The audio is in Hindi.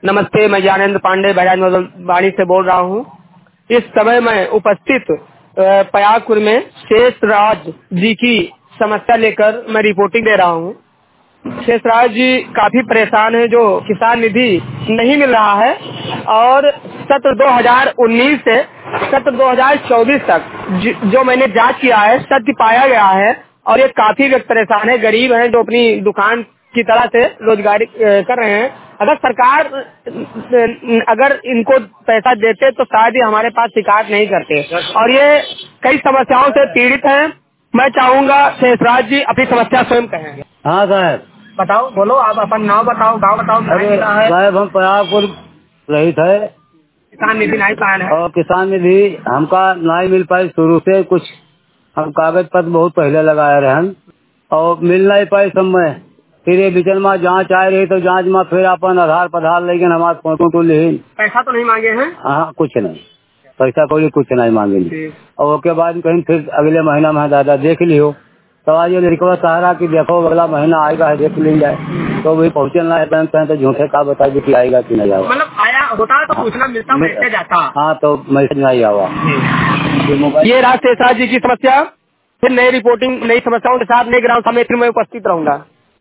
नमस्ते, मैं ज्ञानेंद्र पांडे बहराइच से बोल रहा हूँ। इस समय मैं उपस्थित पयागपुर में शेषराज जी की समस्या लेकर मैं रिपोर्टिंग दे रहा हूँ। शेषराज जी काफी परेशान है, जो किसान निधि नहीं मिल रहा है और सत्र 2019 से सत्र 2024 तक जो मैंने जांच किया है सत्य पाया गया है और ये काफी व्यक्ति परेशान है, गरीब हैं जो अपनी दुकान की तरह से रोजगारी कर रहे हैं। अगर सरकार अगर इनको पैसा देते तो शायद ही हमारे पास शिकायत नहीं करते और ये कई समस्याओं से पीड़ित हैं। मैं चाहूंगा शेषराज जी अपनी समस्या स्वयं कहें। हाँ साहब, बताओ, बोलो, आप अपन नाम बताओ, गाँव बताओ। अरे साहब, हम पयागपुर रहित है, किसान निधि नहीं पाया है और किसान निधि हमका नहीं मिल पाई। शुरू से कुछ हम कागज पत्र बहुत पहले लगाए रहन और मिल नहीं पाई समय। फिर ये बिचन में जांच आ रही तो जांच में फिर अपन आधार पधार लेकिन हमारे फोटो लिखी। पैसा तो नहीं मांगे हैं? हाँ, कुछ नहीं, पैसा कोई कुछ नहीं मांगे। और उसके बाद कहीं फिर अगले महीना में दादा देख लियो तो आज ये लड़का सहारा की देखो अगला महीना आएगा है, देख ली जाए तो वही पहुँचना है बैंक तो झूठे का बता दे कि आएगा कि नहीं आएगा। मतलब आया होता तो सूचना मिलता, मैसेज जाता। हाँ, तो मैसेज नहीं आवा। ये रहा शेषराज जी की समस्या। फिर नई रिपोर्टिंग, नई समस्याओं के साथ नए ग्राम समिति में उपस्थित रहूंगा।